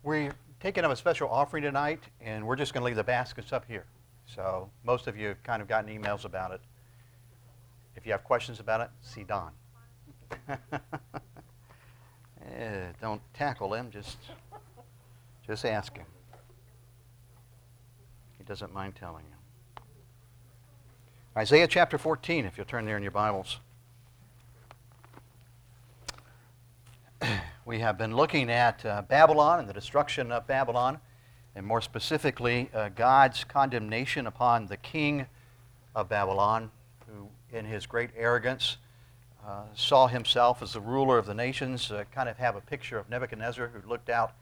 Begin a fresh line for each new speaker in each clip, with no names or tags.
We're taking up a special offering tonight, and we're just going to leave the baskets up here. So most of you have kind of gotten emails about it. If you have questions about it, see Don. Don't tackle him, just ask him. He doesn't mind telling you. Isaiah chapter 14, if you'll turn there in your Bibles. We have been looking at Babylon and the destruction of Babylon, and more specifically, God's condemnation upon the king of Babylon, who in his great arrogance saw himself as the ruler of the nations, kind of have a picture of Nebuchadnezzar, who looked out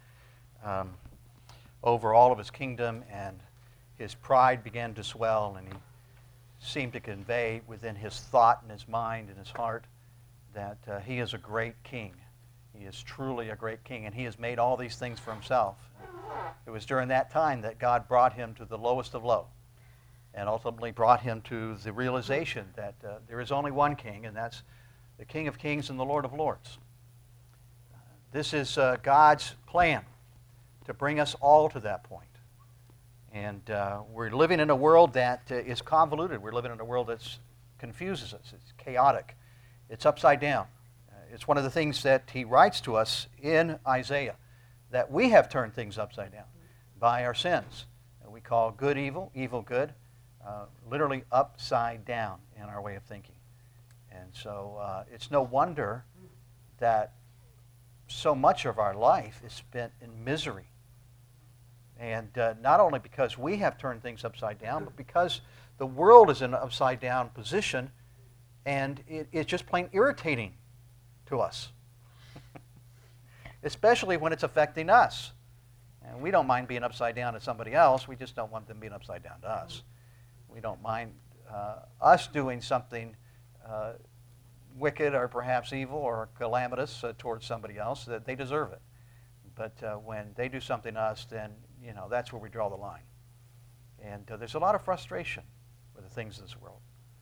over all of his kingdom, and his pride began to swell, and he seemed to convey within his thought and his mind and his heart that he is a great king. He is truly a great king, and he has made all these things for himself. It was during that time that God brought him to the lowest of low, and ultimately brought him to the realization that there is only one king, and that's the King of Kings and the Lord of Lords. This is God's plan to bring us all to that point. And we're living in a world that is convoluted. We're living in a world that confuses us. It's chaotic. It's upside down. It's one of the things that he writes to us in Isaiah, that we have turned things upside down by our sins. We call good evil, evil good, literally upside down in our way of thinking. And so it's no wonder that so much of our life is spent in misery. And not only because we have turned things upside down, but because the world is in an upside down position, and it's just plain irritating to us, especially when it's affecting us. And we don't mind being upside down to somebody else. We just don't want them being upside down to us. We don't mind us doing something wicked or perhaps evil or calamitous towards somebody else, that they deserve it. But when they do something to us, then that's where we draw the line. And there's a lot of frustration with the things of this world.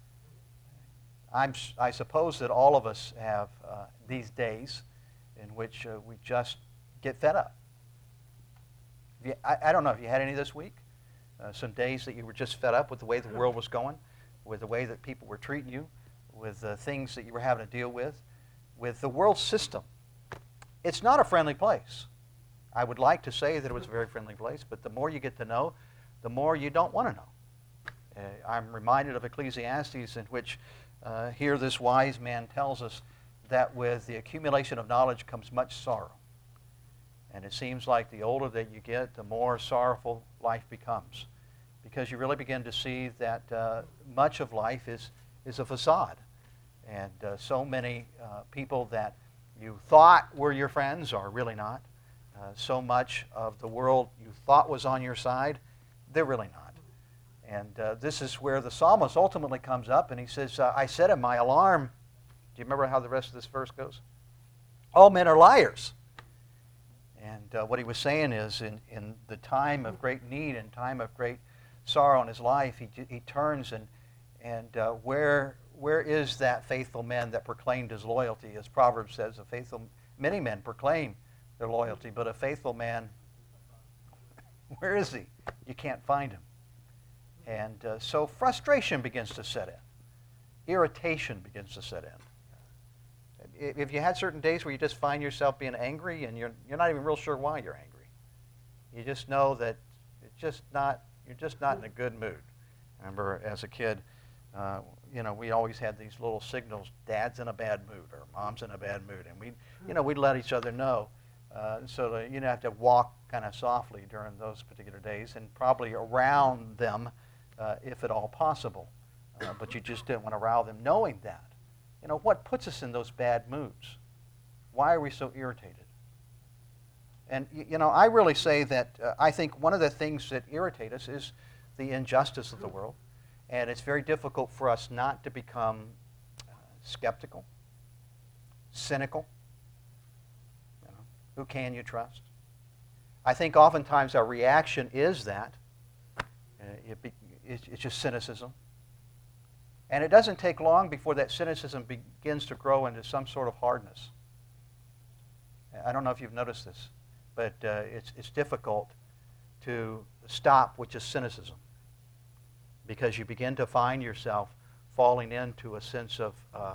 I suppose that all of us have these days in which we just get fed up. I don't know if you had any this week. Some days that you were just fed up with the way the world was going, with the way that people were treating you, with the things that you were having to deal with the world system. It's not a friendly place. I would like to say that it was a very friendly place, but the more you get to know, the more you don't want to know. I'm reminded of Ecclesiastes, in which here this wise man tells us that with the accumulation of knowledge comes much sorrow. And it seems like the older that you get, the more sorrowful life becomes, because you really begin to see that much of life is a facade. And so many people that you thought were your friends are really not. So much of the world you thought was on your side, they're really not. And this is where the psalmist ultimately comes up, and he says, I said in my alarm, do you remember how the rest of this verse goes? All men are liars. And what he was saying is, in the time of great need and time of great sorrow in his life, he turns and where is that faithful man that proclaimed his loyalty? As Proverbs says, many men proclaim their loyalty, but a faithful man, where is he? You can't find him. And so frustration begins to set in. Irritation begins to set in. If you had certain days where you just find yourself being angry and you're not even real sure why you're angry, you just know that you're just not in a good mood. I remember as a kid, we always had these little signals: Dad's in a bad mood or Mom's in a bad mood, and we'd let each other know. So that you have to walk kind of softly during those particular days, and probably around them, if at all possible. But you just didn't want to row them, knowing that. What puts us in those bad moods? Why are we so irritated? And, I really say that I think one of the things that irritate us is the injustice of the world. And it's very difficult for us not to become skeptical, cynical. Who can you trust? I think oftentimes our reaction is that. It's just cynicism. And it doesn't take long before that cynicism begins to grow into some sort of hardness. I don't know if you've noticed this. but it's difficult to stop with just cynicism, because you begin to find yourself falling into a sense of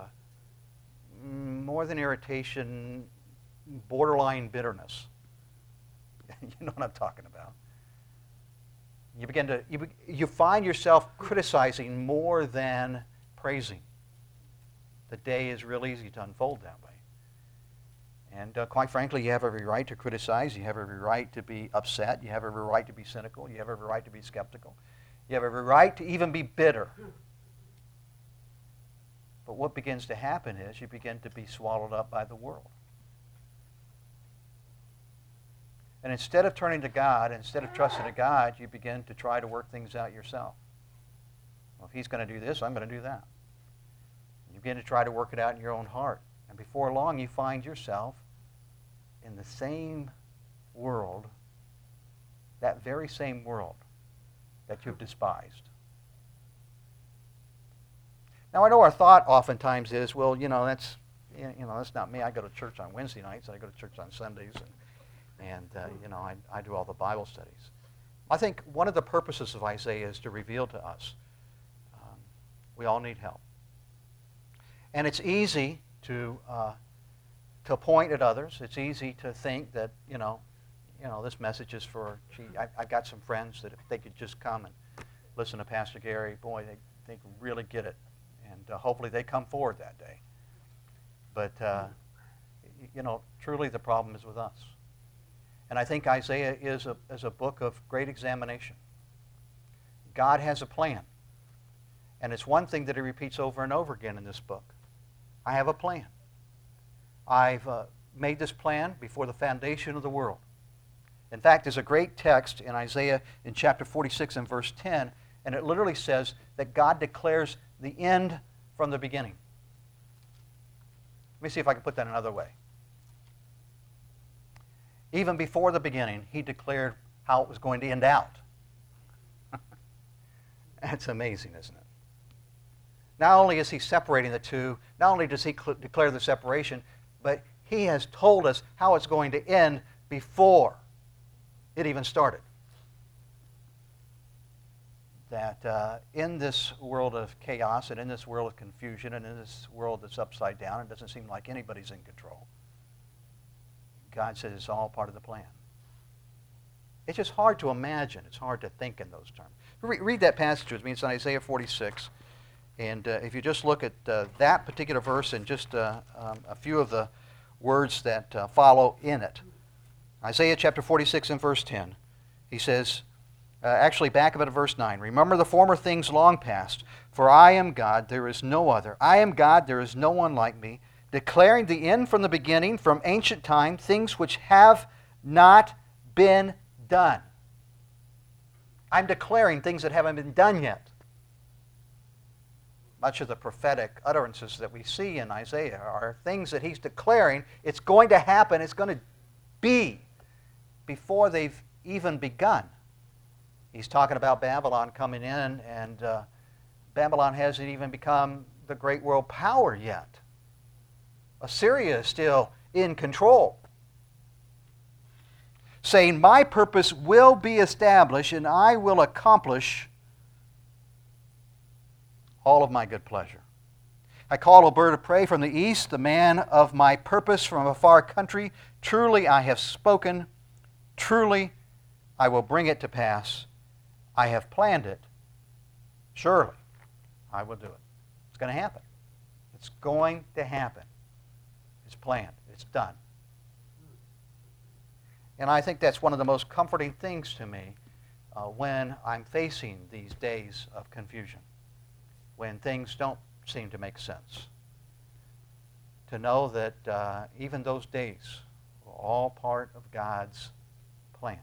more than irritation, borderline bitterness. You know what I'm talking about. You begin to you find yourself criticizing more than praising. The day is real easy to unfold that way. And quite frankly, you have every right to criticize. You have every right to be upset. You have every right to be cynical. You have every right to be skeptical. You have every right to even be bitter. But what begins to happen is you begin to be swallowed up by the world. And instead of turning to God, instead of trusting to God, you begin to try to work things out yourself. Well, if He's going to do this, I'm going to do that. You begin to try to work it out in your own heart. And before long, you find yourself in the same world, that very same world that you've despised. Now, I know our thought oftentimes is, well, that's not me. I go to church on Wednesday nights, and I go to church on Sundays, and I do all the Bible studies. I think one of the purposes of Isaiah is to reveal to us we all need help. And it's easy to point at others. It's easy to think that, this message is for, I've got some friends that if they could just come and listen to Pastor Gary, boy, they could really get it. And hopefully they come forward that day. But, truly the problem is with us. And I think Isaiah is a book of great examination. God has a plan. And it's one thing that he repeats over and over again in this book. I have a plan. I've made this plan before the foundation of the world. In fact, there's a great text in Isaiah in chapter 46 and verse 10, and it literally says that God declares the end from the beginning. Let me see if I can put that another way. Even before the beginning, he declared how it was going to end out. That's amazing, isn't it? Not only is he separating the two, not only does he declare the separation, but he has told us how it's going to end before it even started. That in this world of chaos and in this world of confusion and in this world that's upside down, it doesn't seem like anybody's in control. God says it's all part of the plan. It's just hard to imagine. It's hard to think in those terms. Read that passage with me. It's in Isaiah 46. And if you just look at that particular verse and just a few of the words that follow in it. Isaiah chapter 46 and verse 10. He says, actually back up at verse 9. Remember the former things long past, for I am God, there is no other. I am God, there is no one like me, declaring the end from the beginning, from ancient time, things which have not been done. I'm declaring things that haven't been done yet. Much of the prophetic utterances that we see in Isaiah are things that he's declaring it's going to happen, it's going to be, before they've even begun. He's talking about Babylon coming in, and Babylon hasn't even become the great world power yet. Assyria is still in control. Saying, my purpose will be established, and I will accomplish all of my good pleasure. I call a bird of prey from the east, the man of my purpose from a far country. Truly I have spoken. Truly I will bring it to pass. I have planned it. Surely I will do it. It's going to happen. It's going to happen. It's planned. It's done. And I think that's one of the most comforting things to me when I'm facing these days of confusion, when things don't seem to make sense. To know that even those days were all part of God's plan.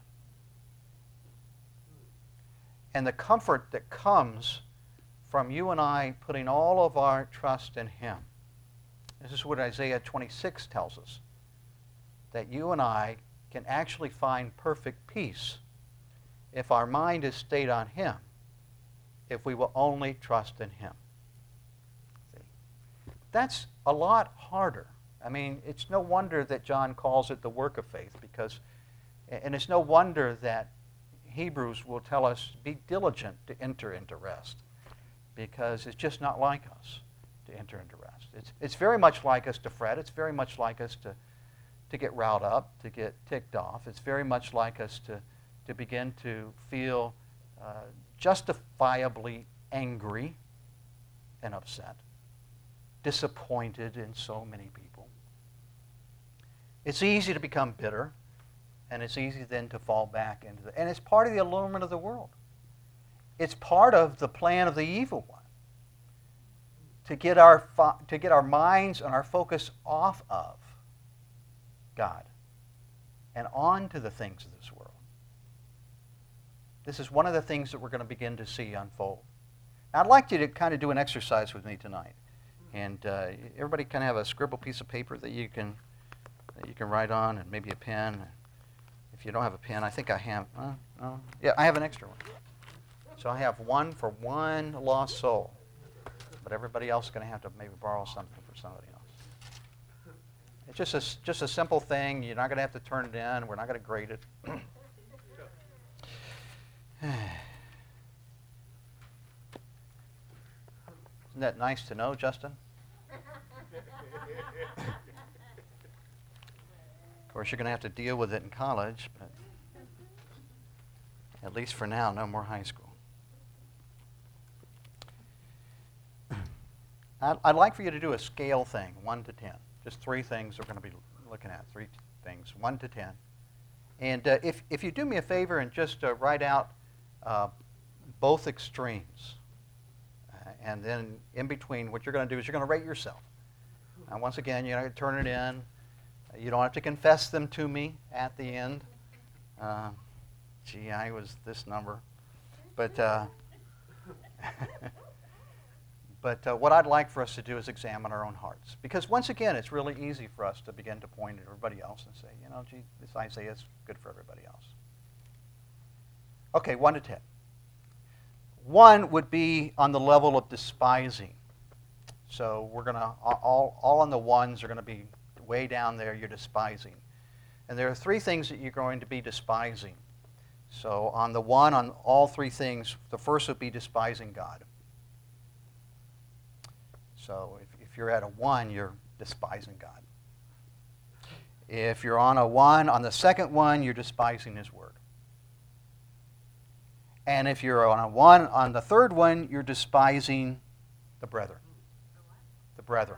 And the comfort that comes from you and I putting all of our trust in Him. This is what Isaiah 26 tells us. That you and I can actually find perfect peace if our mind is stayed on Him, if we will only trust in Him. See? That's a lot harder. I mean, it's no wonder that John calls it the work of faith, because And it's no wonder that Hebrews will tell us, be diligent to enter into rest, because it's just not like us to enter into rest. It's very much like us to fret. It's very much like us to get riled up, to get ticked off. It's very much like us to begin to feel justifiably angry and upset, disappointed in so many people. It's easy to become bitter, and it's easy then to fall back into and it's part of the allurement of the world. It's part of the plan of the evil one to get our minds and our focus off of God and on to the things of this world. This is one of the things that we're going to begin to see unfold. Now, I'd like you to kind of do an exercise with me tonight. And everybody kind of have a scribble piece of paper that you can write on, and maybe a pen. If you don't have a pen, I think I have. Yeah, I have an extra one. So I have one for one lost soul. But everybody else is going to have to maybe borrow something for somebody else. It's just a simple thing. You're not going to have to turn it in. We're not going to grade it. Isn't that nice to know, Justin? Of course, you're going to have to deal with it in college, but at least for now, no more high school. I'd like for you to do a scale thing, 1 to 10. Just 3 things we're going to be looking at, 3 things, 1 to 10. And if you do me a favor and just write out both extremes, and then in between, what you're going to do is you're going to rate yourself. And once again, you're going to turn it in. You don't have to confess them to me at the end. Gee, I was this number. But what I'd like for us to do is examine our own hearts. Because once again, it's really easy for us to begin to point at everybody else and say, gee, this Isaiah is good for everybody else. Okay, 1 to 10. 1 would be on the level of despising. So we're going to, all on the ones are going to be way down there, you're despising. And there are 3 things that you're going to be despising. So on the 1, on all 3 things, the first would be despising God. So if you're at a 1, you're despising God. If you're on a 1, on the second one, you're despising His Word. And if you're on a 1, on the third one, you're despising the brethren. The brethren.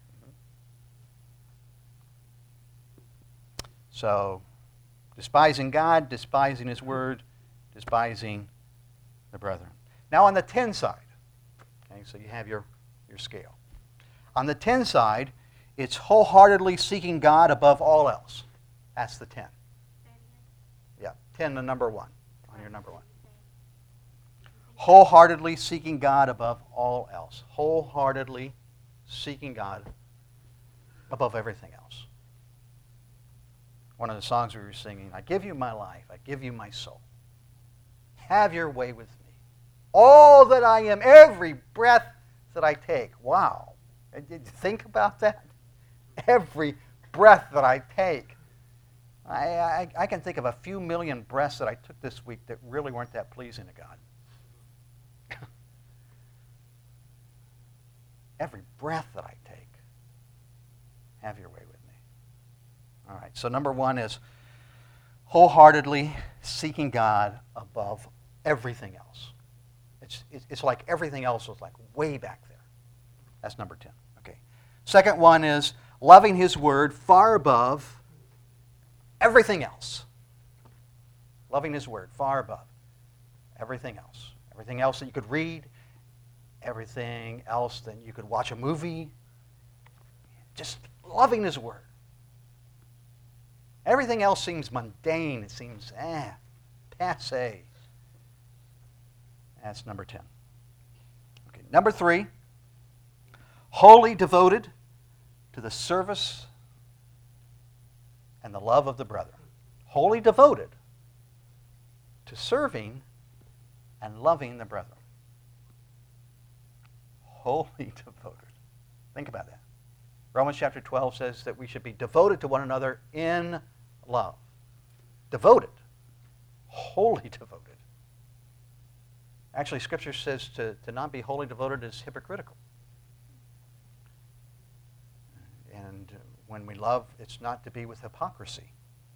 So, despising God, despising His Word, despising the brethren. Now on the 10 side, okay, so you have your scale. On the 10 side, it's wholeheartedly seeking God above all else. That's the 10. Yeah, 10 the number 1, on your number 1. Wholeheartedly seeking God above all else. Wholeheartedly seeking God above everything else. One of the songs we were singing, I give you my life, I give you my soul. Have your way with me. All that I am, every breath that I take. Wow. Did you think about that? Every breath that I take. I can think of a few million breaths that I took this week that really weren't that pleasing to God. Every breath that I take. Have your way with me. All right, so number 1 is wholeheartedly seeking God above everything else. It's like everything else was like way back there. That's number 10. Okay. Second one is loving His Word far above everything else. Loving His Word far above everything else. Everything else that you could read, everything else that you could watch a movie. Just loving His Word. Everything else seems mundane. It seems, passé. That's number 10. Okay, number 3, wholly devoted to the service and the love of the brethren. Wholly devoted to serving and loving the brethren. Wholly devoted. Think about that. Romans chapter 12 says that we should be devoted to one another in love. devoted, wholly devoted. Actually, Scripture says to not be wholly devoted is hypocritical. And when we love, it's not to be with hypocrisy.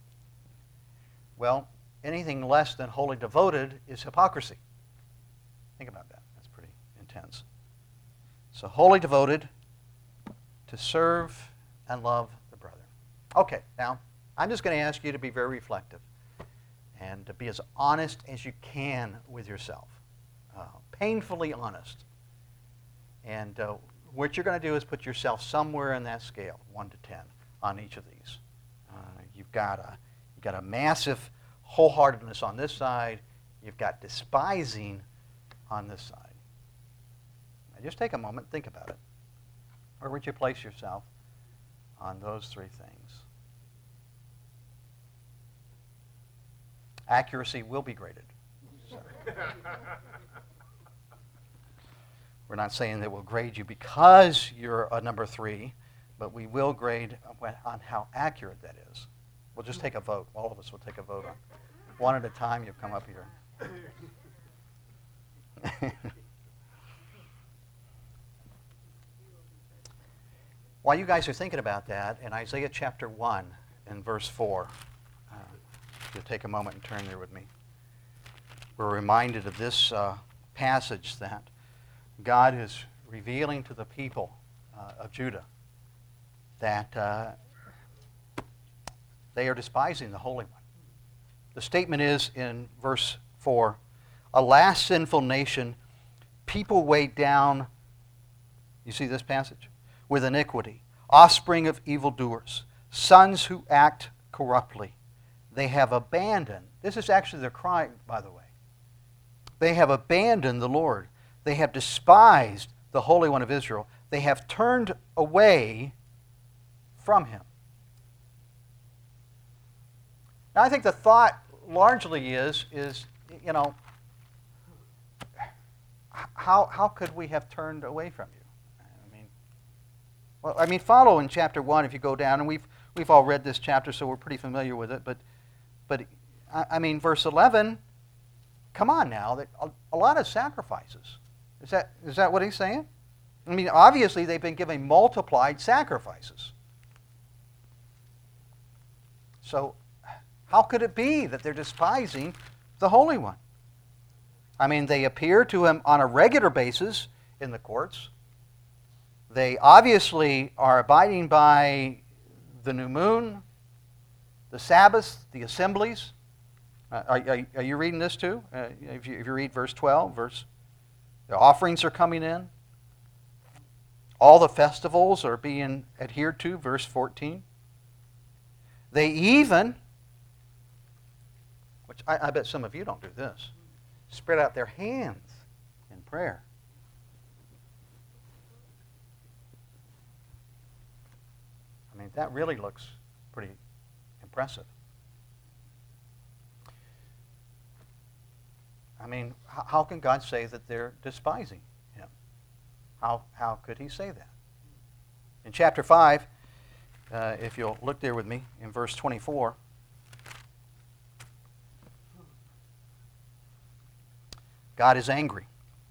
Well, anything less than wholly devoted is hypocrisy. Think about that. That's pretty intense. So wholly devoted to serve and love the brethren. Okay, now I'm just going to ask you to be very reflective and to be as honest as you can with yourself. Painfully honest. And what you're going to do is put yourself somewhere in that scale, 1 to 10, on each of these. You've got a massive wholeheartedness on this side. You've got despising on this side. Now just take a moment and think about it. Where would you place yourself on those three things? Accuracy will be graded. So. We're not saying that we'll grade you because you're a number 3, but we will grade on how accurate that is. We'll just take a vote. All of us will take a vote on one at a time. You'll come up here. While you guys are thinking about that, in Isaiah chapter 1 and verse 4, you'll take a moment and turn there with me. We're reminded of this passage that God is revealing to the people of Judah that they are despising the Holy One. The statement is in verse 4, "Alas, sinful nation, people weighed down," you see this passage? "With iniquity, offspring of evildoers, sons who act corruptly. They have abandoned," this is actually their cry, by the way. "They have abandoned the Lord. They have despised the Holy One of Israel. They have turned away from Him." Now, I think the thought largely is you know, how could we have turned away from you? I mean, follow in chapter 1 if you go down, and we've all read this chapter, so we're pretty familiar with it. But I mean, verse 11. Come on now, a lot of sacrifices. Is that what he's saying? I mean, obviously they've been giving multiplied sacrifices. So how could it be that they're despising the Holy One? I mean, they appear to him on a regular basis in the courts. They obviously are abiding by the new moon, the Sabbath, the assemblies. Are you reading this too? If you read verse 12, the offerings are coming in. All the festivals are being adhered to, verse 14. They even, which I bet some of you don't do this, spread out their hands in prayer. I mean, that really looks pretty impressive. I mean, how can God say that they're despising Him? How could He say that? In chapter 5, if you'll look there with me, in verse 24, God is angry.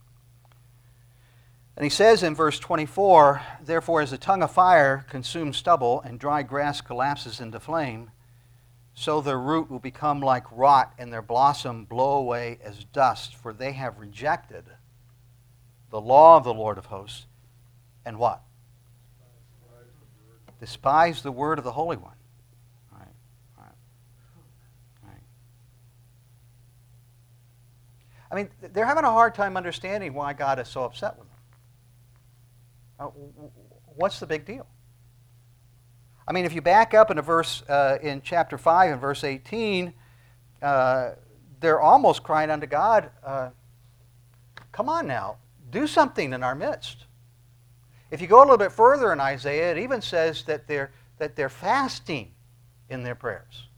And He says in verse 24, "Therefore as the tongue of fire consumes stubble and dry grass collapses into flame, so their root will become like rot and their blossom blow away as dust, for they have rejected the law of the Lord of hosts." And what? Despise the word of the Holy One. Right. I mean, they're having a hard time understanding why God is so upset with them. What's the big deal? I mean, if you back up in a verse in chapter 5 and verse 18, they're almost crying unto God, come on now, do something in our midst. If you go a little bit further in Isaiah, it even says that they're fasting in their prayers.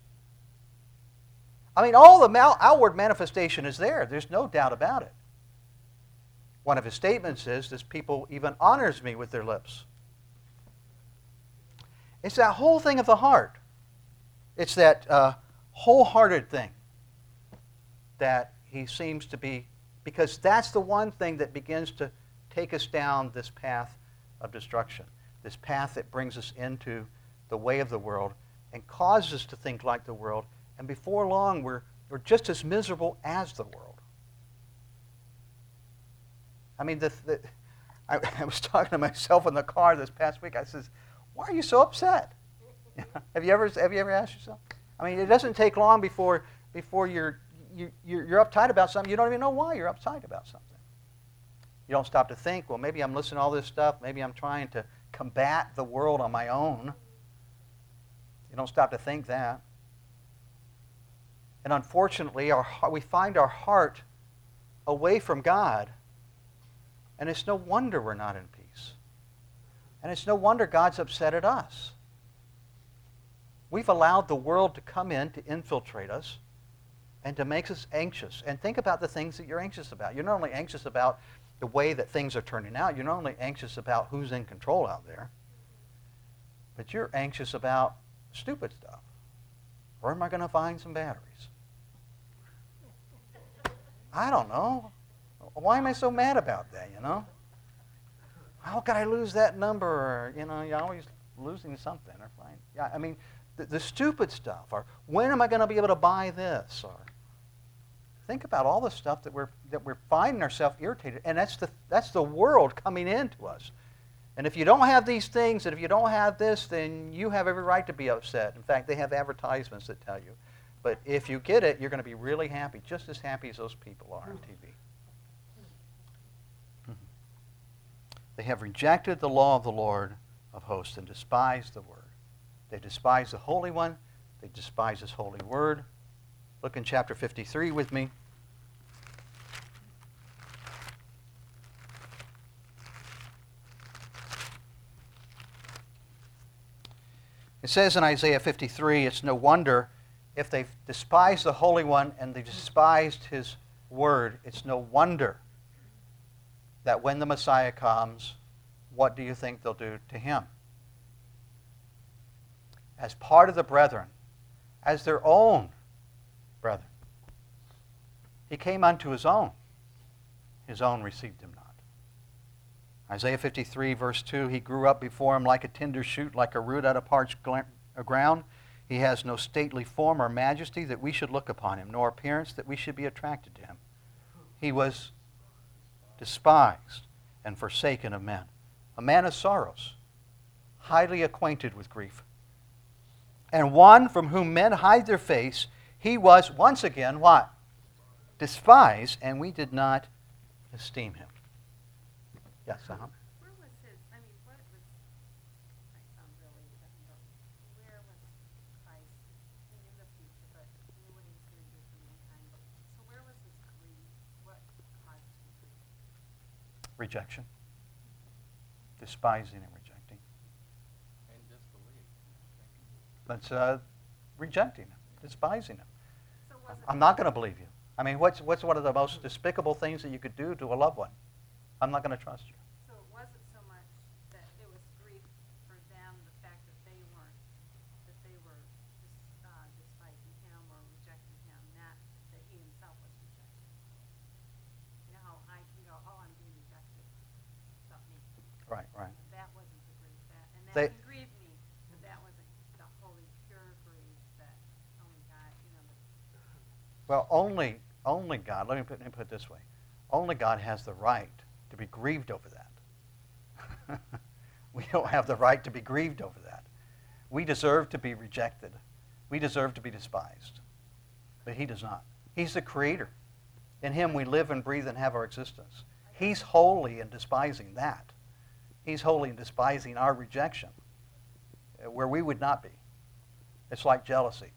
I mean, all the outward manifestation is there. There's no doubt about it. One of his statements is, "This people even honors me with their lips." It's that whole thing of the heart. It's that wholehearted thing that he seems to be, because that's the one thing that begins to take us down this path of destruction, this path that brings us into the way of the world and causes us to think like the world, and before long we're just as miserable as the world. I mean, I was talking to myself in the car this past week. I says, "Why are you so upset?" Have you ever asked yourself? I mean, it doesn't take long before you're uptight about something. You don't even know why you're uptight about something. You don't stop to think, well, maybe I'm listening to all this stuff. Maybe I'm trying to combat the world on my own. You don't stop to think that. And unfortunately, we find our heart away from God, and it's no wonder we're not in peace. And it's no wonder God's upset at us. We've allowed the world to come in to infiltrate us and to make us anxious. And think about the things that you're anxious about. You're not only anxious about the way that things are turning out, you're not only anxious about who's in control out there, but you're anxious about stupid stuff. Where am I going to find some batteries? I don't know. Why am I so mad about that, you know? How could I lose that number? Or, you know, you're always losing something. Or fine. Yeah, I mean, the stupid stuff. Or when am I going to be able to buy this? Or think about all the stuff that we're finding ourselves irritated. And that's the world coming into us. And if you don't have these things, and if you don't have this, then you have every right to be upset. In fact, they have advertisements that tell you. But if you get it, you're going to be really happy, just as happy as those people are on TV. They have rejected the law of the Lord of hosts and despised the word. They despise the Holy One. They despise his holy word. Look in chapter 53 with me. It says in Isaiah 53, it's no wonder if they've despised the Holy One and they've despised his word, it's no wonder that when the Messiah comes, what do you think they'll do to him? As part of the brethren, as their own brethren. He came unto his own received him not. Isaiah 53, verse 2, he grew up before him like a tender shoot, like a root out of parched ground. He has no stately form or majesty that we should look upon him, nor appearance that we should be attracted to him. He was despised and forsaken of men, a man of sorrows, highly acquainted with grief. And one from whom men hide their face, he was once again what? Despised, and we did not esteem him. Yes,
Where was his, I mean, what was, I sound really, where was Christ? He knew the future, but he knew what he was going to do for mankind. So where was his grief? What caused his grief?
Rejection. Despising and rejecting.
And disbelief.
That's rejecting him, despising him.
So was it,
I'm not going to believe you. I mean, what's one of the most despicable things that you could do to a loved one? I'm not going to trust you.
so it wasn't so much that it was grief for them, the fact that they were despising him or rejecting him, not that he himself was rejected. You know how I can go, oh, I'm being rejected. It's about me.
Right.
That wasn't the grief. And that
They-
can grieve me, but that wasn't the holy, pure grief that only God,
Well, only God, let me put it this way. Only God has the right to be grieved over that. We don't have the right to be grieved over that. We deserve to be rejected. We deserve to be despised. But he does not. He's the creator. In him we live and breathe and have our existence. He's holy in despising that. He's holy in despising our rejection, where we would not be. It's like jealousy.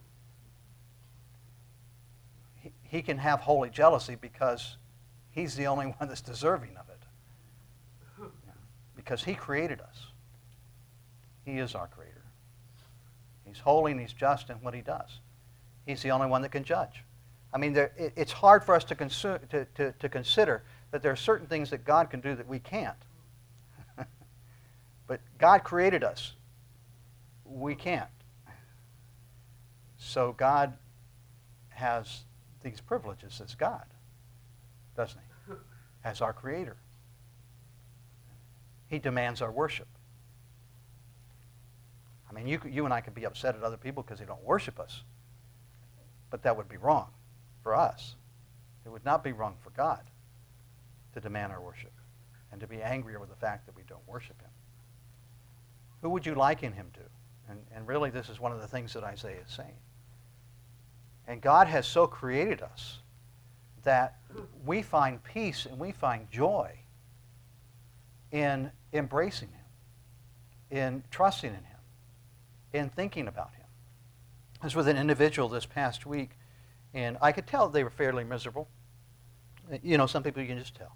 He can have holy jealousy because he's the only one that's deserving of it. Because he created us. He is our creator. He's holy and he's just in what he does. He's the only one that can judge. I mean, it's hard for us to consider that there are certain things that God can do that we can't. But God created us. We can't. So God has these privileges as God, doesn't he? As our Creator. He demands our worship. I mean, you and I could be upset at other people because they don't worship us. But that would be wrong for us. It would not be wrong for God to demand our worship and to be angry over the fact that we don't worship him. Who would you liken him to? And really, this is one of the things that Isaiah is saying. And God has so created us that we find peace and we find joy in embracing him, in trusting in him, in thinking about him. I was with an individual this past week, and I could tell they were fairly miserable. You know, some people you can just tell.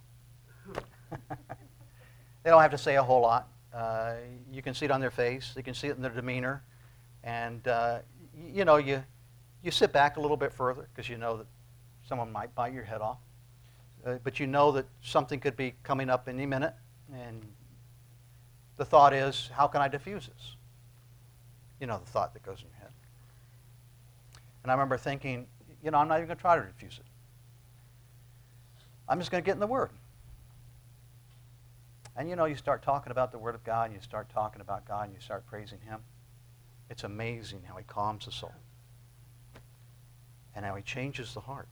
They don't have to say a whole lot. You can see it on their face. You can see it in their demeanor. And, you sit back a little bit further because you know that someone might bite your head off. But you know that something could be coming up any minute. And the thought is, how can I diffuse this? You know the thought that goes in your head. And I remember thinking, I'm not even going to try to diffuse it. I'm just going to get in the Word. And you start talking about the Word of God, and you start talking about God, and you start praising him. It's amazing how he calms the soul. And how he changes the heart.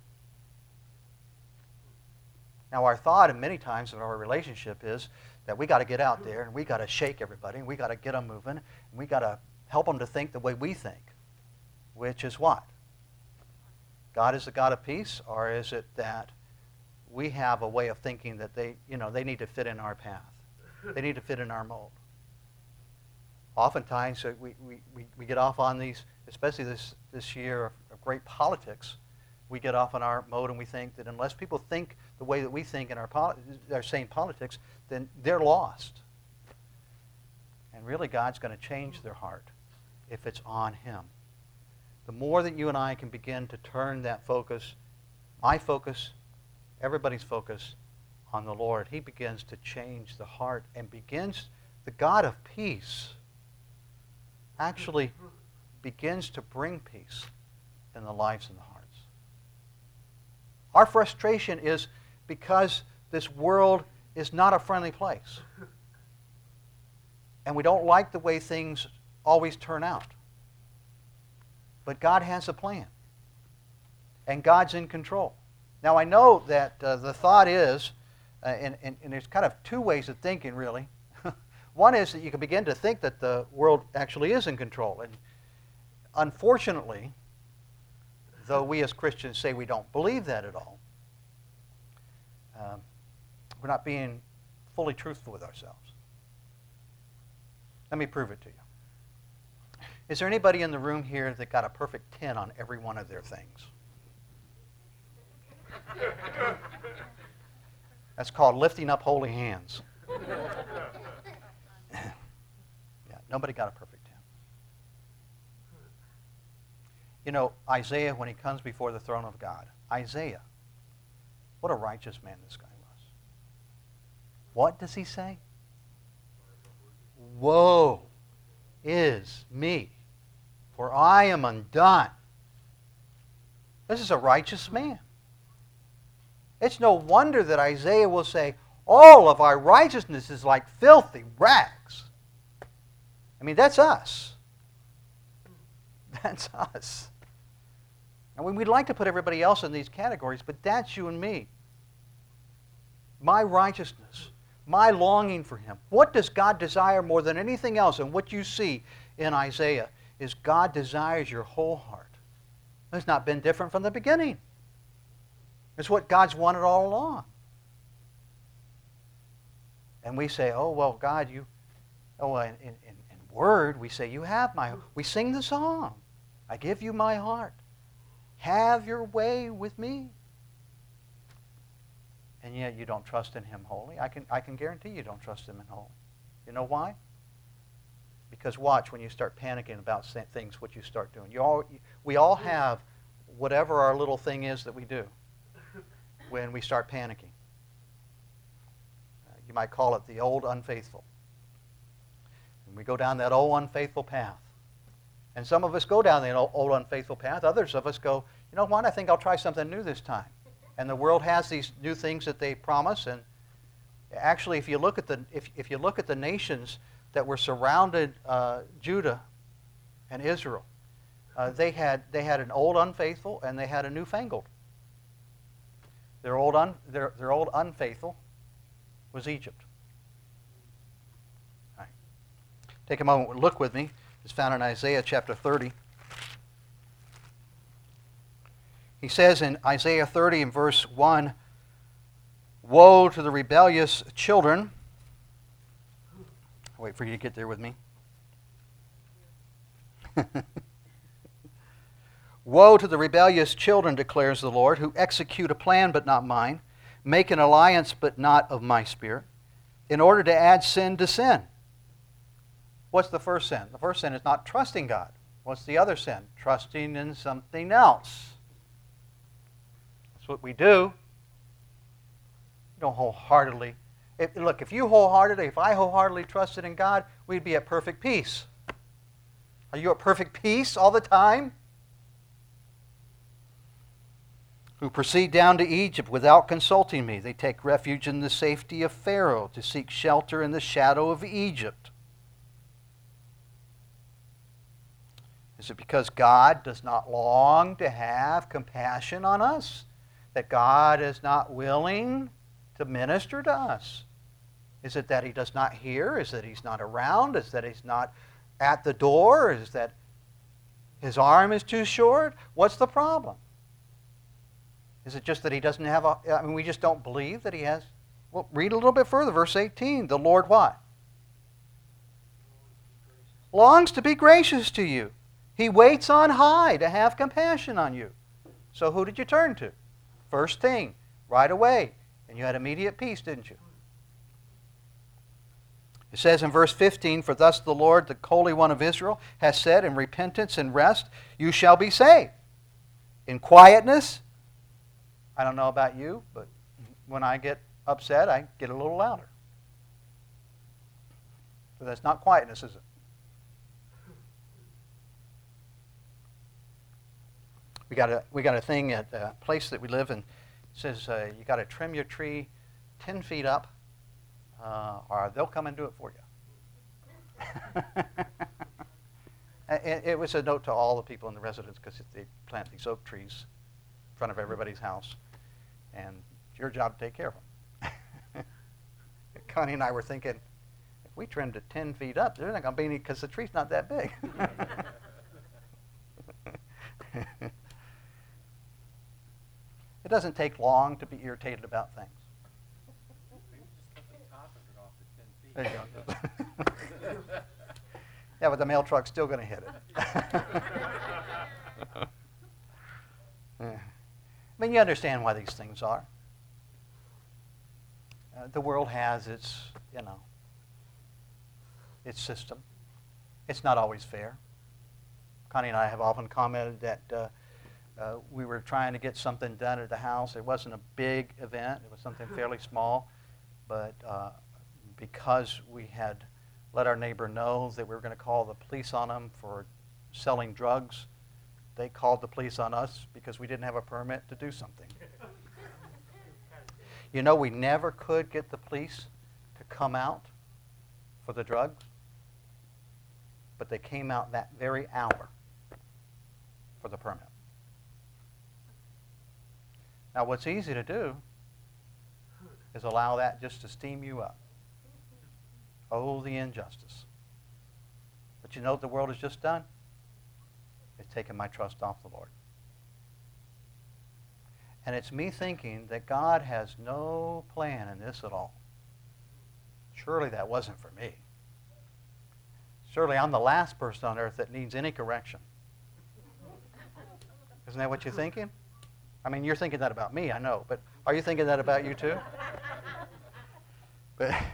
Now our thought, and many times in our relationship, is that we got to get out there, and we got to shake everybody, and we got to get them moving, and we got to help them to think the way we think. Which is what? God is the God of peace, or is it that we have a way of thinking that they need to fit in our path? They need to fit in our mold. Oftentimes, we get off on these, especially this year of great politics, we get off on our mode and we think that unless people think the way that we think in our same politics, then they're lost. And really, God's going to change their heart if it's on him. The more that you and I can begin to turn that focus, my focus, everybody's focus, on the Lord, he begins to change the heart and the God of peace actually begins to bring peace in the lives and the hearts. Our frustration is because this world is not a friendly place. And we don't like the way things always turn out. But God has a plan. And God's in control. Now I know that the thought is, and there's kind of two ways of thinking really. One is that you can begin to think that the world actually is in control. And unfortunately, though we as Christians say we don't believe that at all, we're not being fully truthful with ourselves. Let me prove it to you. Is there anybody in the room here that got a perfect 10 on every one of their things? That's called lifting up holy hands. Yeah, nobody got a perfect 10. Isaiah, when he comes before the throne of God, Isaiah, what a righteous man this guy was. What does he say? Woe is me, for I am undone. This is a righteous man. It's no wonder that Isaiah will say, all of our righteousness is like filthy rags. I mean, that's us. That's us. And we'd like to put everybody else in these categories, but that's you and me. My righteousness, my longing for him. What does God desire more than anything else? And what you see in Isaiah is God desires your whole heart. It's not been different from the beginning. It's what God's wanted all along. And we say, oh, well, God, in word, we say, we sing the song. I give you my heart. Have your way with me. And yet you don't trust in him wholly. I can guarantee you don't trust him in whole. You know why? Because watch, when you start panicking about things, what you start doing. We all have whatever our little thing is that we do when we start panicking. You might call it the old unfaithful. And we go down that old unfaithful path. And some of us go down the old unfaithful path. Others of us go, you know what, I think I'll try something new this time. And the world has these new things that they promise. And actually, if you look at the nations that were surrounded Judah and Israel, they had an old unfaithful and they had a newfangled. Their old unfaithful was Egypt. All right. Take a moment and look with me. It's found in Isaiah chapter 30. He says in Isaiah 30 in verse 1, "Woe to the rebellious children." I'll wait for you to get there with me. "Woe to the rebellious children, declares the Lord, who execute a plan but not mine, make an alliance but not of my spirit, in order to add sin to sin." What's the first sin? The first sin is not trusting God. What's the other sin? Trusting in something else. That's what we do. We don't wholeheartedly. If I wholeheartedly trusted in God, we'd be at perfect peace. Are you at perfect peace all the time? "Who proceed down to Egypt without consulting me. They take refuge in the safety of Pharaoh to seek shelter in the shadow of Egypt." Is it because God does not long to have compassion on us? That God is not willing to minister to us? Is it that He does not hear? Is it that He's not around? Is it that He's not at the door? Is it that His arm is too short? What's the problem? Is it just that He doesn't have we just don't believe that He has? Well, read a little bit further, verse 18. The Lord what? Longs to be gracious to you. He waits on high to have compassion on you. So who did you turn to? First thing, right away. And you had immediate peace, didn't you? It says in verse 15, "For thus the Lord, the Holy One of Israel, has said, in repentance and rest you shall be saved. In quietness," I don't know about you, but when I get upset, I get a little louder. So that's not quietness, is it? We got a thing at a place that we live in. It says you got to trim your tree 10 feet up, or they'll come and do it for you. It was a note to all the people in the residence because they plant these oak trees in front of everybody's house, and it's your job to take care of them. Connie and I were thinking, if we trimmed it 10 feet up, there's not going to be any because the tree's not that big. It doesn't take long to be irritated about things.
Maybe just cut the top of it off to 10 feet.
There you go. Yeah, but the mail truck's still going to hit it. I mean, you understand why these things are. The world has its system. It's not always fair. Connie and I have often commented that we were trying to get something done at the house. It wasn't a big event. It was something fairly small. But because we had let our neighbor know that we were going to call the police on them for selling drugs, they called the police on us because we didn't have a permit to do something. You know, we never could get the police to come out for the drugs, but they came out that very hour for the permit. Now, what's easy to do is allow that just to steam you up. Oh, the injustice. But you know what the world has just done? It's taken my trust off the Lord. And it's me thinking that God has no plan in this at all. Surely that wasn't for me. Surely I'm the last person on earth that needs any correction. Isn't that what you're thinking? I mean, you're thinking that about me, I know, but are you thinking that about you too? But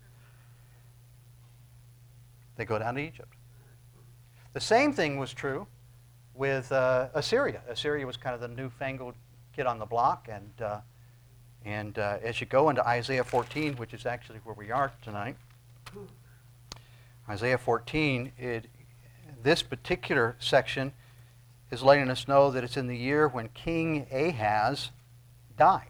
they go down to Egypt. The same thing was true with Assyria. Assyria was kind of the newfangled kid on the block, and as you go into Isaiah 14, which is actually where we are tonight, Isaiah 14, this particular section is letting us know that it's in the year when King Ahaz died.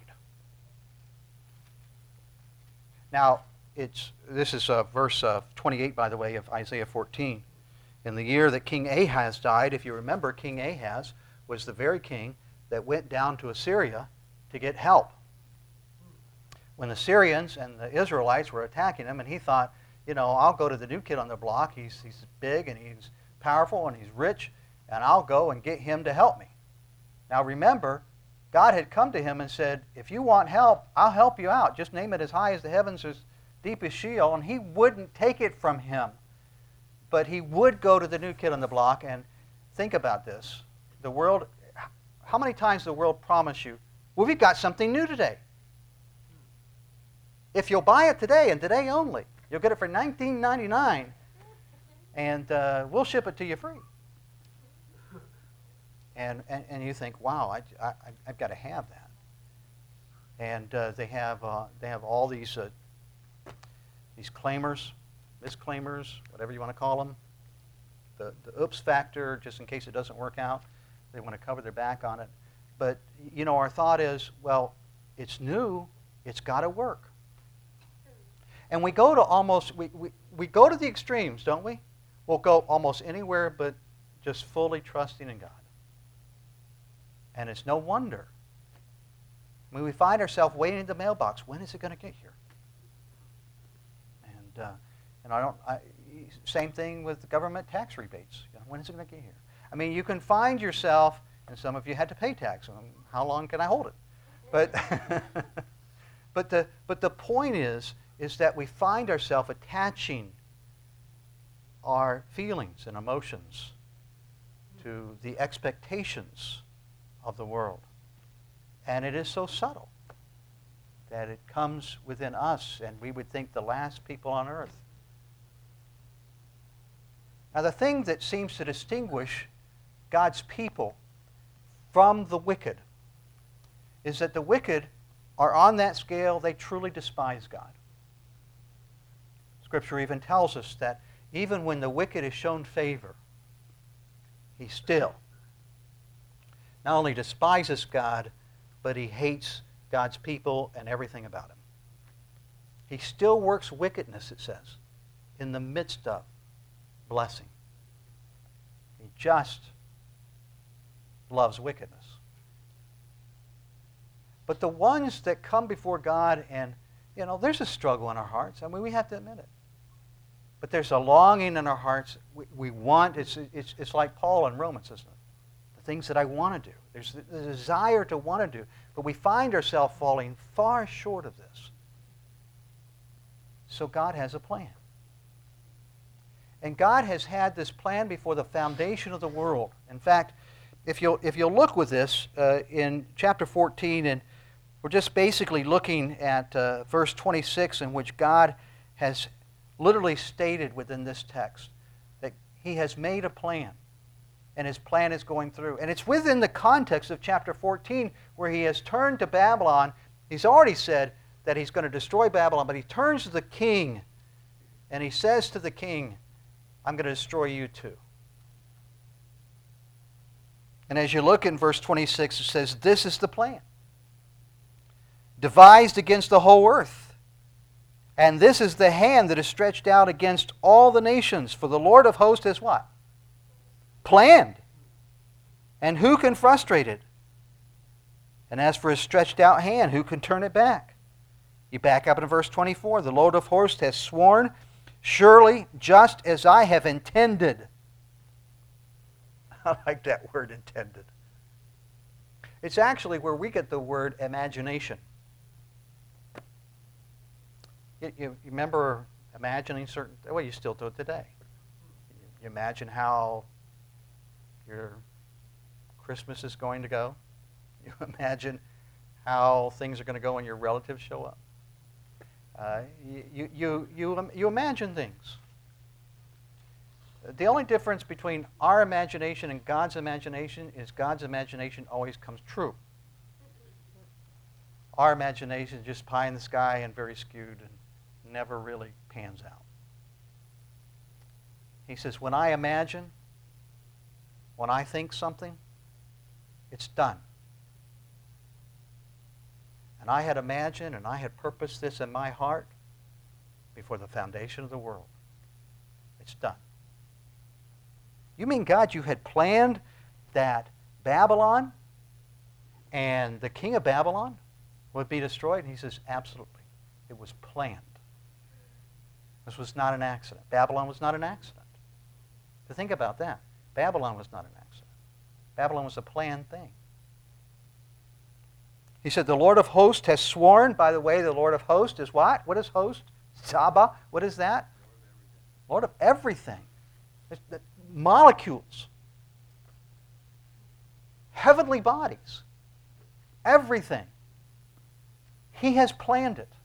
Now, this is verse 28, by the way, of Isaiah 14. In the year that King Ahaz died, if you remember, King Ahaz was the very king that went down to Assyria to get help. When the Syrians and the Israelites were attacking him, and he thought, I'll go to the new kid on the block. He's big and he's powerful and he's rich, and I'll go and get him to help me. Now remember, God had come to him and said, if you want help, I'll help you out. Just name it as high as the heavens, as deep as Sheol. And he wouldn't take it from him. But he would go to the new kid on the block. And think about this. The world, how many times the world promise you, well, we've got something new today. If you'll buy it today and today only, you'll get it for $19.99, and we'll ship it to you free. And you think, wow, I've got to have that. And they have all these claimers, misclaimers, whatever you want to call them. The oops factor, just in case it doesn't work out, they want to cover their back on it. But our thought is, well, it's new, it's got to work. And we go to we go to the extremes, don't we? We'll go almost anywhere but just fully trusting in God. And it's no wonder. When we find ourselves waiting in the mailbox, when is it going to get here? And same thing with the government tax rebates. When is it going to get here? I mean, you can find yourself, and some of you had to pay tax. How long can I hold it? But the point is that we find ourselves attaching our feelings and emotions to the expectations of the world. And it is so subtle that it comes within us, and we would think the last people on earth. Now, the thing that seems to distinguish God's people from the wicked is that the wicked are on that scale, they truly despise God. Scripture even tells us that even when the wicked is shown favor, he still not only despises God, but he hates God's people and everything about him. He still works wickedness, it says, in the midst of blessing. He just loves wickedness. But the ones that come before God, and there's a struggle in our hearts. I mean, we have to admit it. But there's a longing in our hearts. We want, it's like Paul in Romans, isn't it? The things that I want to do. There's the desire to want to do. But we find ourselves falling far short of this. So God has a plan. And God has had this plan before the foundation of the world. In fact, if you'll look with this in chapter 14, and we're just basically looking at verse 26, in which God has literally stated within this text that he has made a plan, and his plan is going through. And it's within the context of chapter 14 where he has turned to Babylon. He's already said that he's going to destroy Babylon, but he turns to the king, and he says to the king, I'm going to destroy you too. And as you look in verse 26, it says, this is the plan, devised against the whole earth. And this is the hand that is stretched out against all the nations. For the Lord of hosts has what? Planned. And who can frustrate it? And as for his stretched out hand, who can turn it back? You back up in verse 24. The Lord of hosts has sworn, surely just as I have intended. I like that word, intended. It's actually where we get the word imagination. You remember imagining certain, well, you still do it today. You imagine how your Christmas is going to go. You imagine how things are going to go when your relatives show up. You imagine things. The only difference between our imagination and God's imagination is God's imagination always comes true. Our imagination is just pie in the sky and very skewed and never really pans out. He says, when I imagine, when I think something, it's done. And I had imagined and I had purposed this in my heart before the foundation of the world. It's done. You mean, God, you had planned that Babylon and the king of Babylon would be destroyed? And he says, absolutely. It was planned. This was not an accident. Babylon was not an accident. To think about that. Babylon was not an accident. Babylon was a planned thing. He said, the Lord of hosts has sworn. By the way, the Lord of hosts is what? What is host? Saba. What is that? Lord of everything. Molecules. Heavenly bodies. Everything. He has planned it.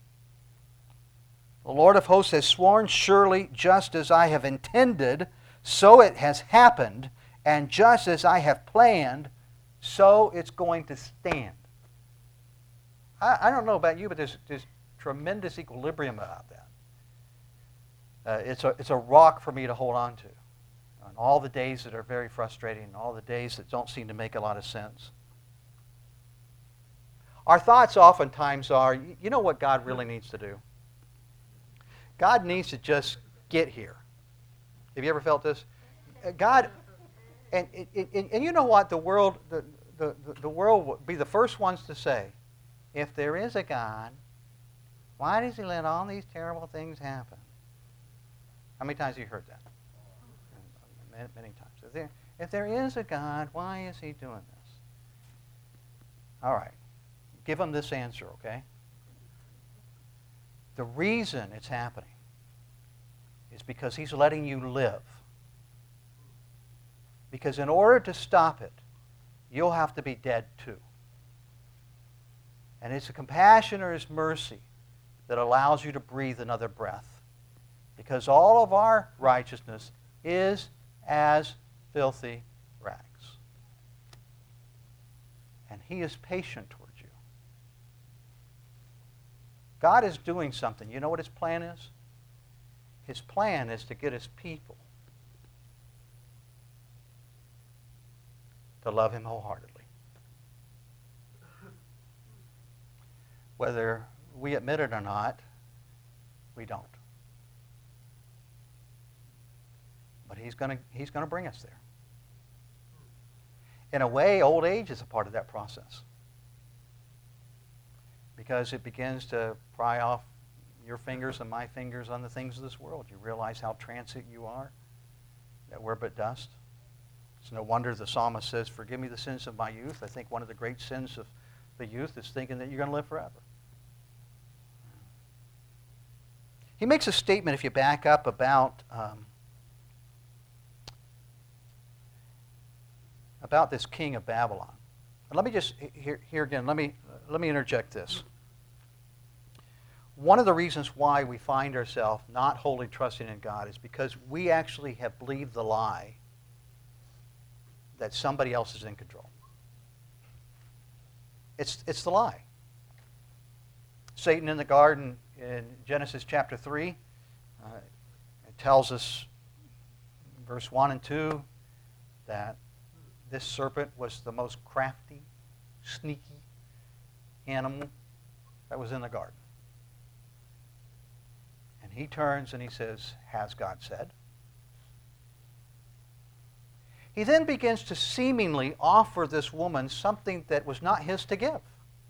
The Lord of hosts has sworn, surely just as I have intended, so it has happened, and just as I have planned, so it's going to stand. I don't know about you, but there's tremendous equilibrium about that. It's a rock for me to hold on to. On all the days that are very frustrating, and all the days that don't seem to make a lot of sense. Our thoughts oftentimes are, you know what God really needs to do? God needs to just get here. Have you ever felt this? God, and you know what? The world will be the first ones to say, if there is a God, why does he let all these terrible things happen? How many times have you heard that? Many times. If there is a God, why is he doing this? All right. Give him this answer, okay? The reason it's happening is because he's letting you live. Because in order to stop it, you'll have to be dead too. And it's a compassion or his mercy that allows you to breathe another breath. Because all of our righteousness is as filthy rags. And he is patient towards you. God is doing something. You know what his plan is? His plan is to get his people to love him wholeheartedly. Whether we admit it or not, we don't. But he's going to bring us there. In a way, old age is a part of that process. Because it begins to pry off your fingers and my fingers on the things of this world. You realize how transient you are, that we're but dust. It's no wonder the psalmist says, forgive me the sins of my youth. I think one of the great sins of the youth is thinking that you're going to live forever. He makes a statement, if you back up, about this king of Babylon. And let me just, here again, let me interject this. One of the reasons why we find ourselves not wholly trusting in God is because we actually have believed the lie that somebody else is in control. It's the lie. Satan in the garden in Genesis chapter 3, it tells us, verse 1 and 2, that this serpent was the most crafty, sneaky animal that was in the garden. And he turns and he says, has God said? He then begins to seemingly offer this woman something that was not his to give.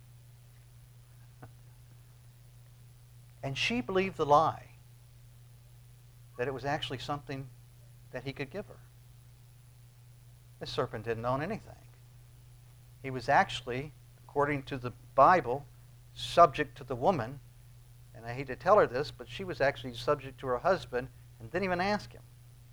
And she believed the lie that it was actually something that he could give her. This serpent didn't own anything. He was actually, according to the Bible, subject to the woman. And I hate to tell her this, but she was actually subject to her husband and didn't even ask him.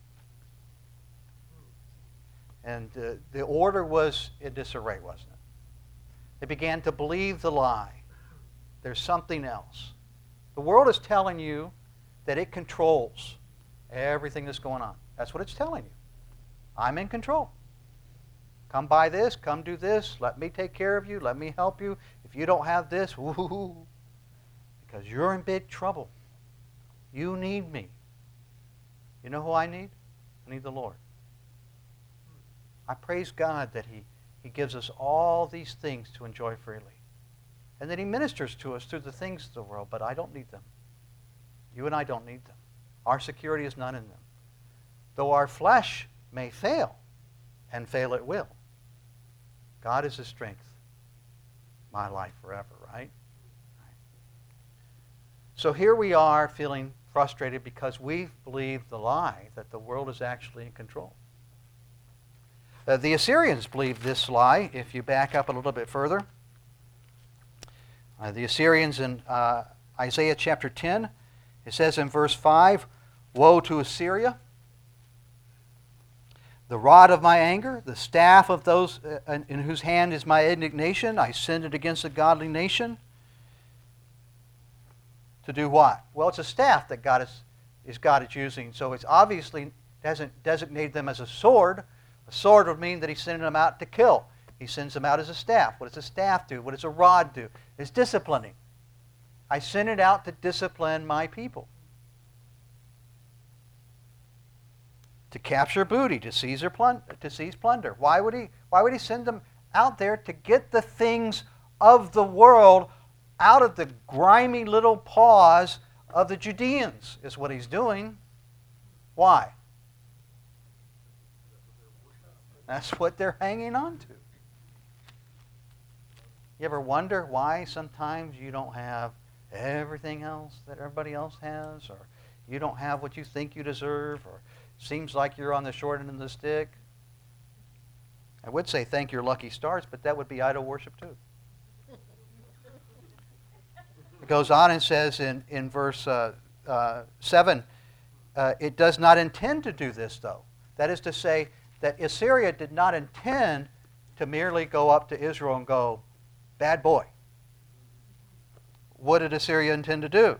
And the order was in disarray, wasn't it? They began to believe the lie. There's something else. The world is telling you that it controls everything that's going on. That's what it's telling you. I'm in control. Come buy this, come do this, let me take care of you, let me help you. If you don't have this, woo-hoo-hoo, because you're in big trouble. You need me. You know who I need? I need the Lord. I praise God that He gives us all these things to enjoy freely. And that He ministers to us through the things of the world, but I don't need them. You and I don't need them. Our security is not in them. Though our flesh may fail, and fail it will, God is the strength. My life forever, right? So here we are feeling frustrated because we believe the lie that the world is actually in control. The Assyrians believed this lie. If you back up a little bit further, the Assyrians in Isaiah chapter 10, it says in verse 5, "Woe to Assyria! The rod of my anger, the staff of those in whose hand is my indignation, I send it against a godly nation." To do what? Well, it's a staff that God is using. So it's obviously hasn't designated them as a sword. A sword would mean that He's sending them out to kill. He sends them out as a staff. What does a staff do? What does a rod do? It's disciplining. I send it out to discipline my people. To capture booty, to seize plunder. Why would he send them out there? To get the things of the world out of the grimy little paws of the Judeans, is what He's doing. Why? That's what they're hanging on to. You ever wonder why sometimes you don't have everything else that everybody else has, or you don't have what you think you deserve, or seems like you're on the short end of the stick? I would say thank your lucky stars, but that would be idol worship too. It goes on and says in verse 7, it does not intend to do this, though. That is to say that Assyria did not intend to merely go up to Israel and go, "Bad boy." What did Assyria intend to do?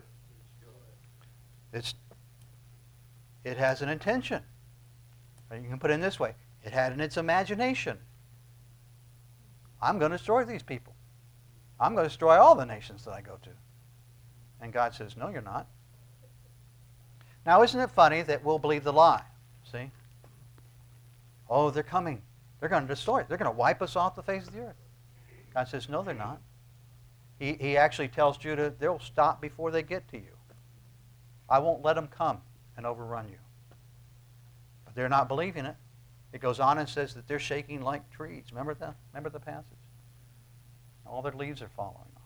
It has an intention. You can put it in this way. It had in its imagination, I'm going to destroy these people. I'm going to destroy all the nations that I go to. And God says, no, you're not. Now, isn't it funny that we'll believe the lie? See? Oh, they're coming. They're going to destroy it. They're going to wipe us off the face of the earth. God says, no, they're not. He actually tells Judah, they'll stop before they get to you. I won't let them come and overrun you. But they're not believing it. It goes on and says that they're shaking like trees. Remember the passage? All their leaves are falling off.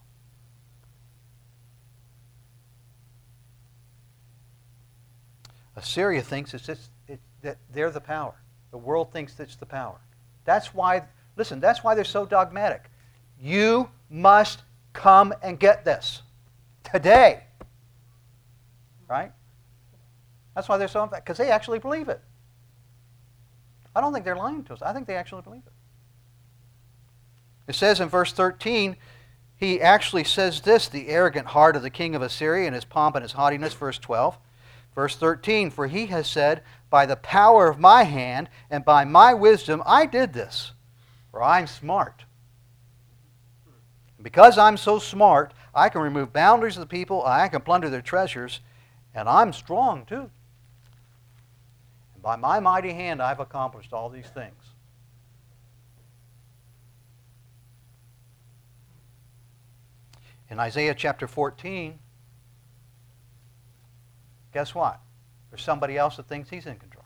Assyria thinks that they're the power. The world thinks it's the power. That's why they're so dogmatic. You must come and get this today. Right? That's why they're so emphatic, because they actually believe it. I don't think they're lying to us. I think they actually believe it. It says in verse 13, he actually says this, the arrogant heart of the king of Assyria and his pomp and his haughtiness, verse 12. Verse 13, for he has said, by the power of my hand and by my wisdom I did this, for I'm smart. Because I'm so smart, I can remove boundaries of the people, I can plunder their treasures, and I'm strong too. And by my mighty hand I've accomplished all these things. In Isaiah chapter 14, guess what? There's somebody else that thinks he's in control.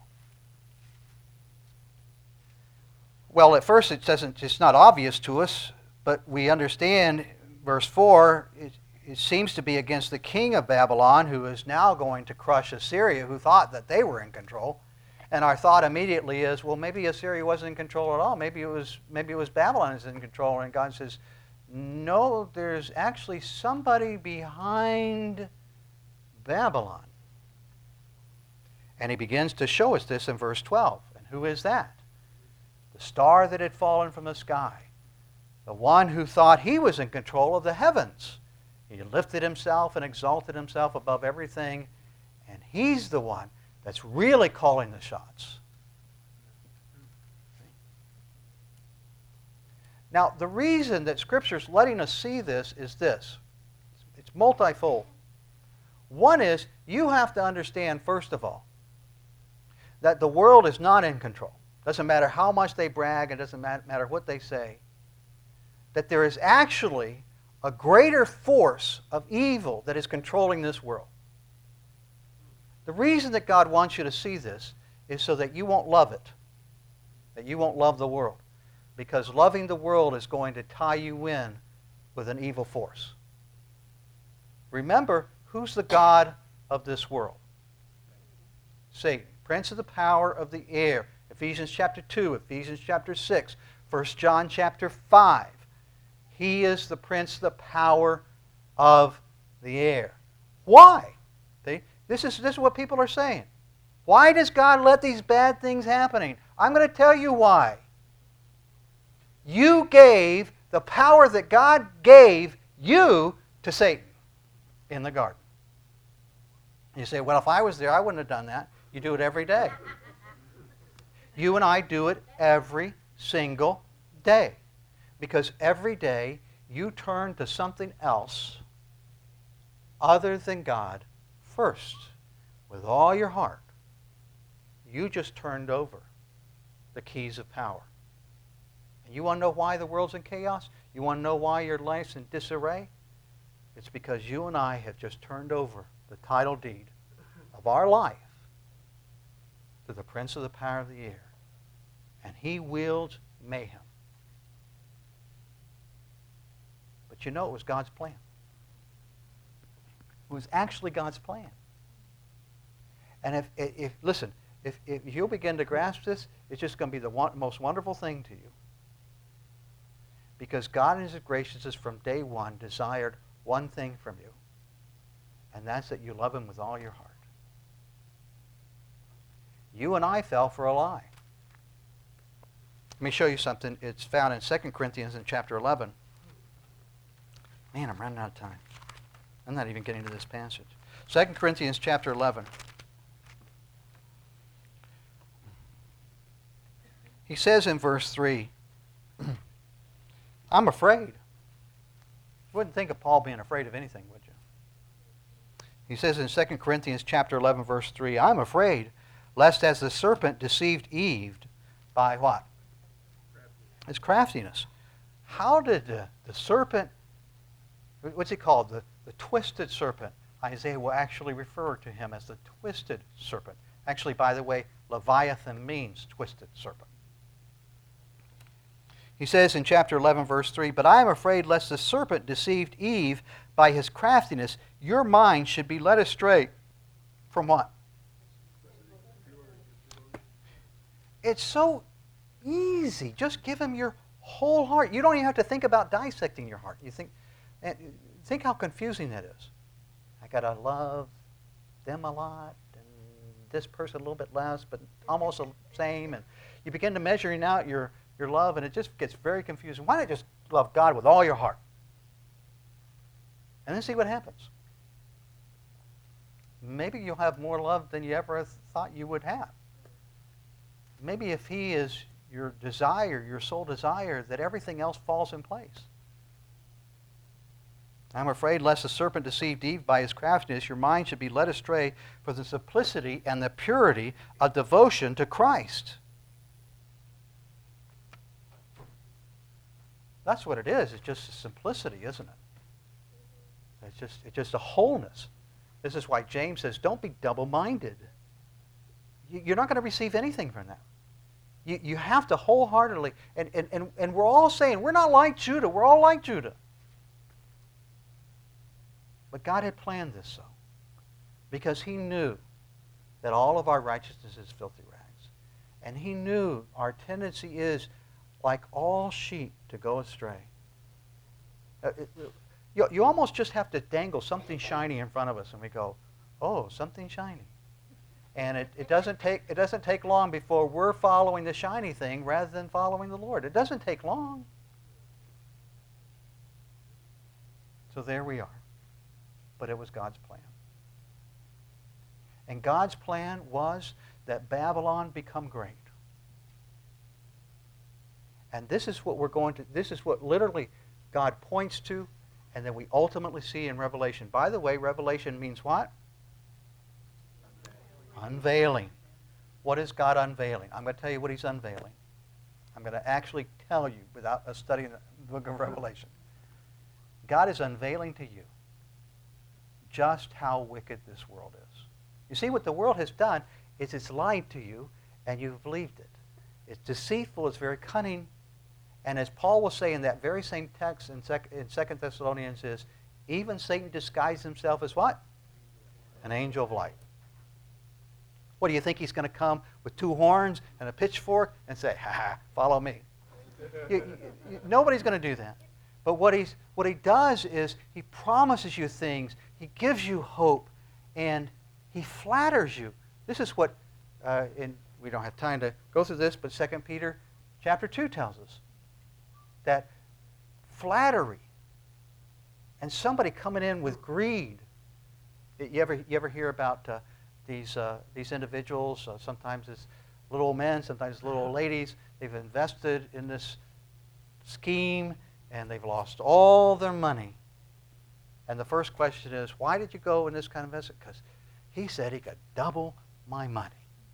Well, at first it's not obvious to us, but we understand, verse 4, it seems to be against the king of Babylon, who is now going to crush Assyria, who thought that they were in control. And our thought immediately is, well, maybe Assyria wasn't in control at all. Maybe it was Babylon is in control. And God says, no, there's actually somebody behind Babylon. And he begins to show us this in verse 12. And who is that? The star that had fallen from the sky. The one who thought he was in control of the heavens. He lifted himself and exalted himself above everything. And he's the one that's really calling the shots. Now, the reason that Scripture's letting us see this is this. It's multifold. One is, you have to understand, first of all, that the world is not in control. doesn't matter how much they brag, it doesn't matter what they say, that there is actually a greater force of evil that is controlling this world. The reason that God wants you to see this is so that you won't love it, that you won't love the world, because loving the world is going to tie you in with an evil force. Remember, who's the god of this world? Satan, prince of the power of the air. Ephesians chapter 2, Ephesians chapter 6, 1 John chapter 5. He is the prince of the power of the air. Why? This is what people are saying. Why does God let these bad things happening? I'm going to tell you why. You gave the power that God gave you to Satan in the garden. You say, well, if I was there, I wouldn't have done that. You do it every day. You and I do it every single day. Because every day you turn to something else other than God first with all your heart. You just turned over the keys of power. And you want to know why the world's in chaos? You want to know why your life's in disarray? It's because you and I have just turned over the title deed of our life to the prince of the power of the air. And he wields mayhem. But you know it was God's plan. It was actually God's plan. And if listen, if you'll begin to grasp this, it's just going to be the most wonderful thing to you. Because God in His graciousness from day one desired one thing from you. And that's that you love Him with all your heart. You and I fell for a lie. Let me show you something. It's found in 2 Corinthians in chapter 11. Man, I'm running out of time. I'm not even getting to this passage. 2 Corinthians chapter 11. He says in verse 3, I'm afraid. You wouldn't think of Paul being afraid of anything, would you? He says in 2 Corinthians chapter 11, verse 3, I'm afraid, lest as the serpent deceived Eve by what? His craftiness. How did the serpent, what's he called? The twisted serpent. Isaiah will actually refer to him as the twisted serpent. Actually, by the way, Leviathan means twisted serpent. He says in chapter 11, verse 3, But I am afraid lest the serpent deceived Eve by his craftiness. Your mind should be led astray from what? It's so easy. Just give him your whole heart. You don't even have to think about dissecting your heart. You think how confusing that is. I got to love them a lot, and this person a little bit less, but almost the same. And you begin to measuring out your love, and it just gets very confusing. Why not just love God with all your heart? And then see what happens. Maybe you'll have more love than you ever thought you would have. Maybe if He is your desire, your sole desire, that everything else falls in place. I'm afraid lest the serpent deceived Eve by his craftiness, your mind should be led astray for the simplicity and the purity of devotion to Christ. That's what it is. It's just a simplicity, isn't it? It's just a wholeness. This is why James says, don't be double-minded. You're not going to receive anything from that. You have to wholeheartedly, and we're all saying, we're not like Judah. We're all like Judah. But God had planned this so, because He knew that all of our righteousness is filthy rags. And He knew our tendency is, like all sheep, to go astray. You almost just have to dangle something shiny in front of us, and we go, oh, something shiny. And it doesn't take long before we're following the shiny thing rather than following the Lord. It doesn't take long. So there we are. But it was God's plan. And God's plan was that Babylon become great. And this is what literally God points to, and then we ultimately see in Revelation. By the way, Revelation means what? Unveiling. What is God unveiling? I'm going to tell you what he's unveiling. I'm going to actually tell you without us studying the book of Revelation. God is unveiling to you just how wicked this world is. You see, what the world has done is it's lied to you, and you've believed it. It's deceitful, it's very cunning, and as Paul will say in that very same text in 2 Thessalonians is, even Satan disguised himself as what? An angel of light. What, do you think he's going to come with 2 horns and a pitchfork and say, ha ha, follow me? Nobody's going to do that. But what he does is he promises you things, he gives you hope, and he flatters you. This is what, we don't have time to go through this, but 2 Peter chapter 2 tells us that flattery and somebody coming in with greed. You ever hear about these individuals? Sometimes it's little old men, sometimes little old ladies. They've invested in this scheme and they've lost all their money. And the first question is, why did you go in this kind of investment? Because he said he could double my money.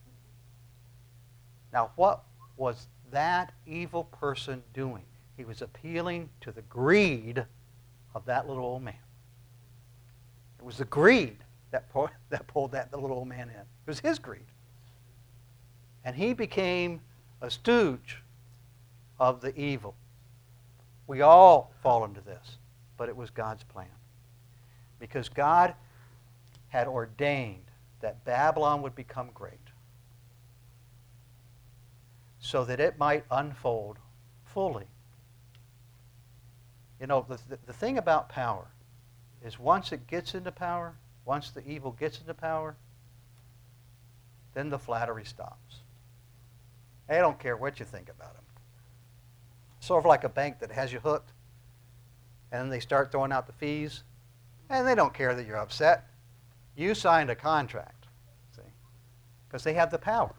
Now, what was that evil person doing? He was appealing to the greed of that little old man. It was the greed that pulled that little old man in. It was his greed. And he became a stooge of the evil. We all fall into this, but it was God's plan. Because God had ordained that Babylon would become great so that it might unfold fully. You know, the thing about power is once it gets into power, once the evil gets into power, then the flattery stops. They don't care what you think about them. Sort of like a bank that has you hooked, and then they start throwing out the fees, and they don't care that you're upset. You signed a contract, see, because they have the power.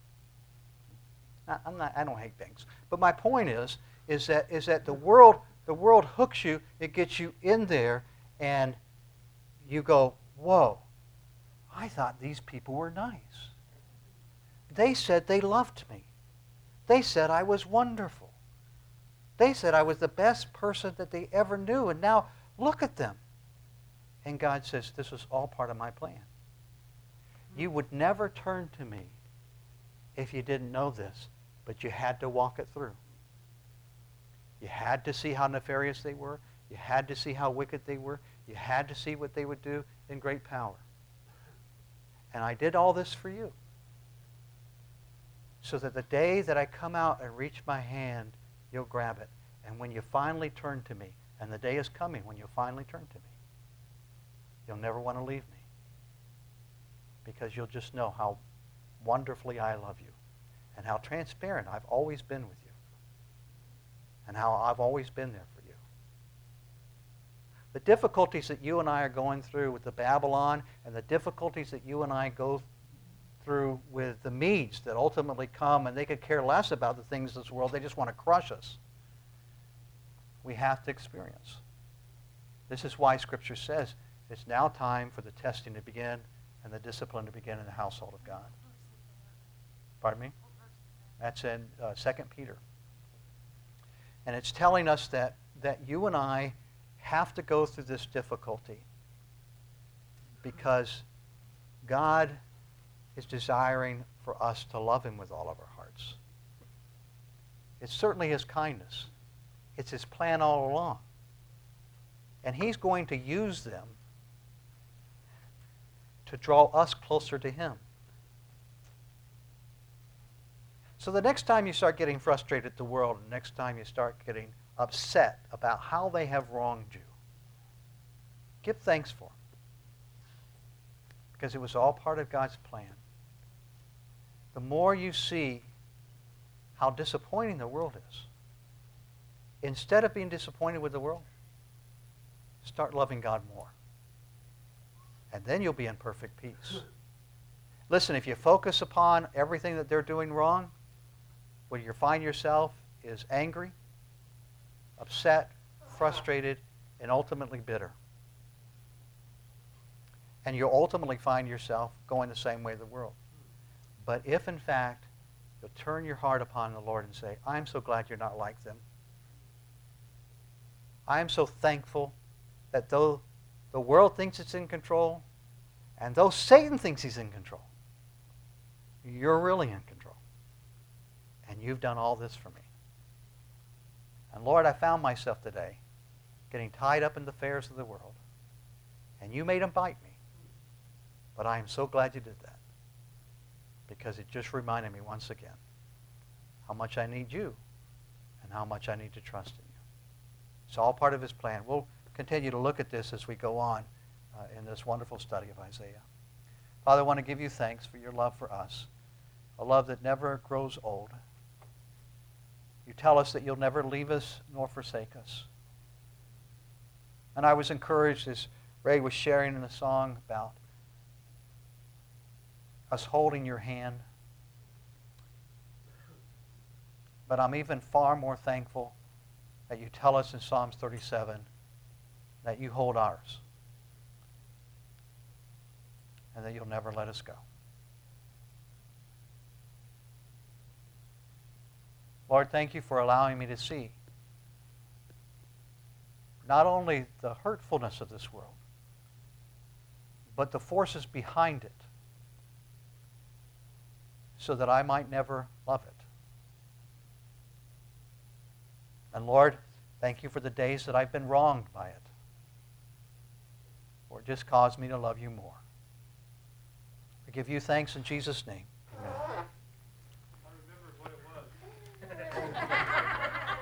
I don't hate banks, but my point is that the world hooks you. It gets you in there, and you go, whoa, I thought these people were nice. They said they loved me. They said I was wonderful. They said I was the best person that they ever knew, and now look at them. And God says, this was all part of my plan. You would never turn to me if you didn't know this, but you had to walk it through. You had to see how nefarious they were. You had to see how wicked they were. You had to see what they would do in great power. And I did all this for you, so that the day that I come out and reach my hand, you'll grab it. And when you finally turn to me, and the day is coming when you'll finally turn to me, you'll never want to leave me, because you'll just know how wonderfully I love you and how transparent I've always been with you and how I've always been there for you. The difficulties that you and I are going through with the Babylon and the difficulties that you and I go through with the Medes that ultimately come, and they could care less about the things of this world. They just want to crush us. We have to experience. This is why Scripture says it's now time for the testing to begin and the discipline to begin in the household of God. Pardon me? That's in 2 Peter. And it's telling us that you and I have to go through this difficulty because God is desiring for us to love him with all of our hearts. It's certainly his kindness. It's his plan all along. And he's going to use them to draw us closer to him. So the next time you start getting frustrated at the world, the next time you start getting upset about how they have wronged you, give thanks for them. Because it was all part of God's plan. The more you see how disappointing the world is, instead of being disappointed with the world, start loving God more. And then you'll be in perfect peace. Listen, if you focus upon everything that they're doing wrong, what you find yourself is angry, upset, frustrated, and ultimately bitter. And you'll ultimately find yourself going the same way of the world. But if, in fact, you'll turn your heart upon the Lord and say, I'm so glad you're not like them. I'm so thankful that though the world thinks it's in control, and though Satan thinks he's in control, you're really in control. And you've done all this for me. And Lord, I found myself today getting tied up in the affairs of the world. And you made them bite me. But I am so glad you did that. Because it just reminded me once again how much I need you and how much I need to trust in you. It's all part of his plan. We'll continue to look at this as we go on in this wonderful study of Isaiah. Father, I want to give you thanks for your love for us, a love that never grows old. You tell us that you'll never leave us nor forsake us. And I was encouraged as Ray was sharing in the song about us holding your hand. But I'm even far more thankful that you tell us in Psalms 37 that you hold ours and that you'll never let us go. Lord, thank you for allowing me to see not only the hurtfulness of this world, but the forces behind it, so that I might never love it. And Lord, thank you for the days that I've been wronged by it. Lord, just cause me to love you more. I give you thanks in Jesus' name. Amen.